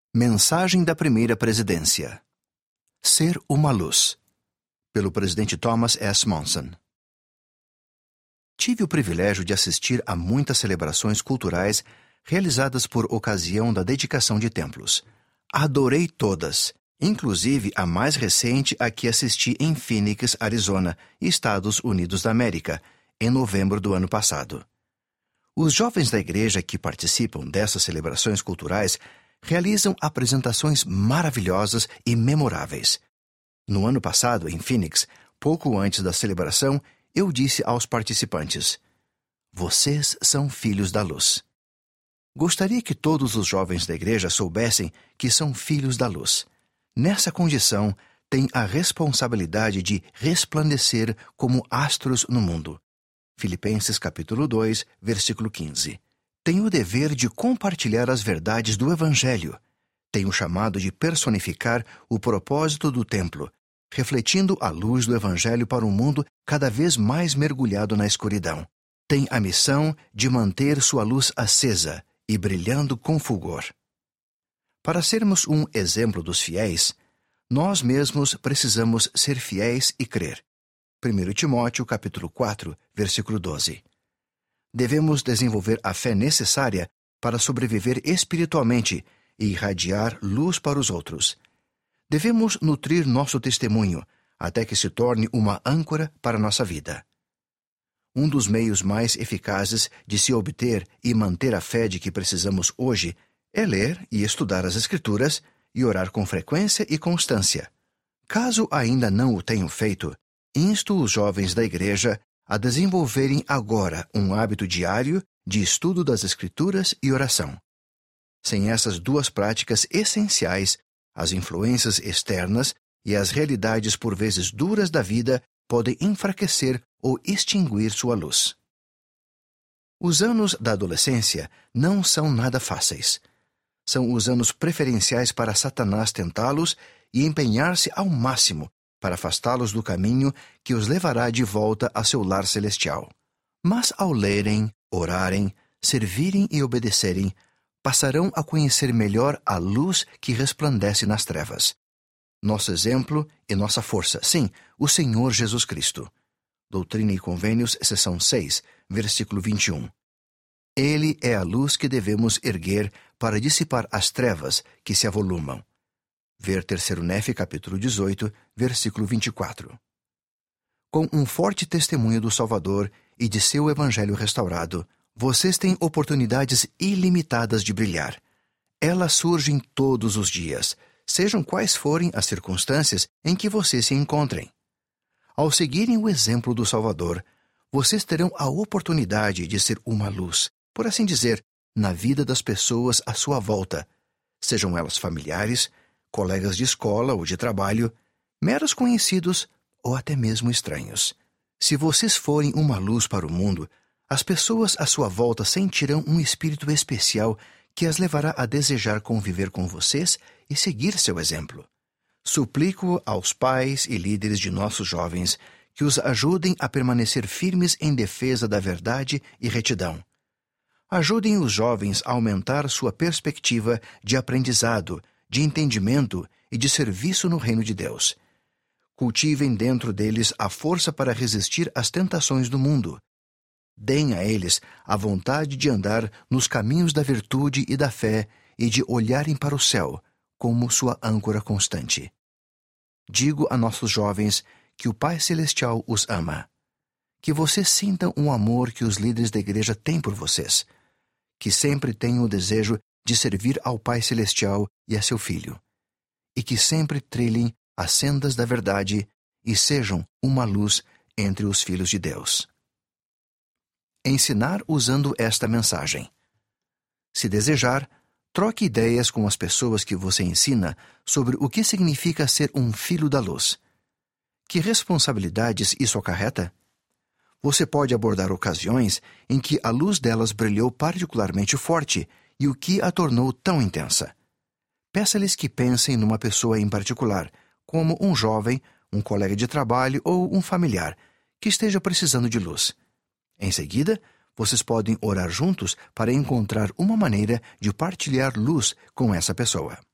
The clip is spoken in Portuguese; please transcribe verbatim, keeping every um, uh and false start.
Mensagem da Primeira Presidência. Ser uma luz. Pelo presidente Thomas S. Monson. Tive o privilégio de assistir a muitas celebrações culturais realizadas por ocasião da dedicação de templos. Adorei todas, inclusive a mais recente a que assisti em Phoenix, Arizona, Estados Unidos da América, em novembro do ano passado. Os jovens da igreja que participam dessas celebrações culturais realizam apresentações maravilhosas e memoráveis. No ano passado, em Phoenix, pouco antes da celebração, eu disse aos participantes: "Vocês são filhos da luz." Gostaria que todos os jovens da igreja soubessem que são filhos da luz. Nessa condição, têm a responsabilidade de resplandecer como astros no mundo. Filipenses capítulo dois, versículo quinze. Tem o dever de compartilhar as verdades do Evangelho. Tem o chamado de personificar o propósito do templo, refletindo a luz do Evangelho para um mundo cada vez mais mergulhado na escuridão. Tem a missão de manter sua luz acesa e brilhando com fulgor. Para sermos um exemplo dos fiéis, nós mesmos precisamos ser fiéis e crer. primeiro Timóteo capítulo quatro, versículo doze. Devemos desenvolver a fé necessária para sobreviver espiritualmente e irradiar luz para os outros. Devemos nutrir nosso testemunho até que se torne uma âncora para nossa vida. Um dos meios mais eficazes de se obter e manter a fé de que precisamos hoje é ler e estudar as Escrituras e orar com frequência e constância. Caso ainda não o tenham feito, insto os jovens da igreja a desenvolverem agora um hábito diário de estudo das Escrituras e oração. Sem essas duas práticas essenciais, as influências externas e as realidades por vezes duras da vida podem enfraquecer ou extinguir sua luz. Os anos da adolescência não são nada fáceis. São os anos preferenciais para Satanás tentá-los e empenhar-se ao máximo para afastá-los do caminho que os levará de volta a seu lar celestial. Mas ao lerem, orarem, servirem e obedecerem, passarão a conhecer melhor a luz que resplandece nas trevas. Nosso exemplo e nossa força, sim, o Senhor Jesus Cristo. Doutrina e Convênios, seção seis, versículo vinte e um. Ele é a luz que devemos erguer para dissipar as trevas que se avolumam. Ver terceiro Nefe, capítulo dezoito, versículo vinte e quatro. Com um forte testemunho do Salvador e de seu Evangelho restaurado, vocês têm oportunidades ilimitadas de brilhar. Elas surgem todos os dias, sejam quais forem as circunstâncias em que vocês se encontrem. Ao seguirem o exemplo do Salvador, vocês terão a oportunidade de ser uma luz, por assim dizer, na vida das pessoas à sua volta, sejam elas familiares, colegas de escola ou de trabalho, meros conhecidos ou até mesmo estranhos. Se vocês forem uma luz para o mundo, as pessoas à sua volta sentirão um espírito especial que as levará a desejar conviver com vocês e seguir seu exemplo. Suplico aos pais e líderes de nossos jovens que os ajudem a permanecer firmes em defesa da verdade e retidão. Ajudem os jovens a aumentar sua perspectiva de aprendizado, de entendimento e de serviço no reino de Deus. Cultivem dentro deles a força para resistir às tentações do mundo. Deem a eles a vontade de andar nos caminhos da virtude e da fé e de olharem para o céu como sua âncora constante. Digo a nossos jovens que o Pai Celestial os ama. Que vocês sintam um amor que os líderes da igreja têm por vocês. Que sempre tenham o desejo de servir ao Pai Celestial e a seu Filho, e que sempre trilhem as sendas da verdade e sejam uma luz entre os filhos de Deus. Ensinar usando esta mensagem. Se desejar, troque ideias com as pessoas que você ensina sobre o que significa ser um filho da luz. Que responsabilidades isso acarreta? Você pode abordar ocasiões em que a luz delas brilhou particularmente forte e o que a tornou tão intensa. Peça-lhes que pensem numa pessoa em particular, como um jovem, um colega de trabalho ou um familiar, que esteja precisando de luz. Em seguida, vocês podem orar juntos para encontrar uma maneira de partilhar luz com essa pessoa.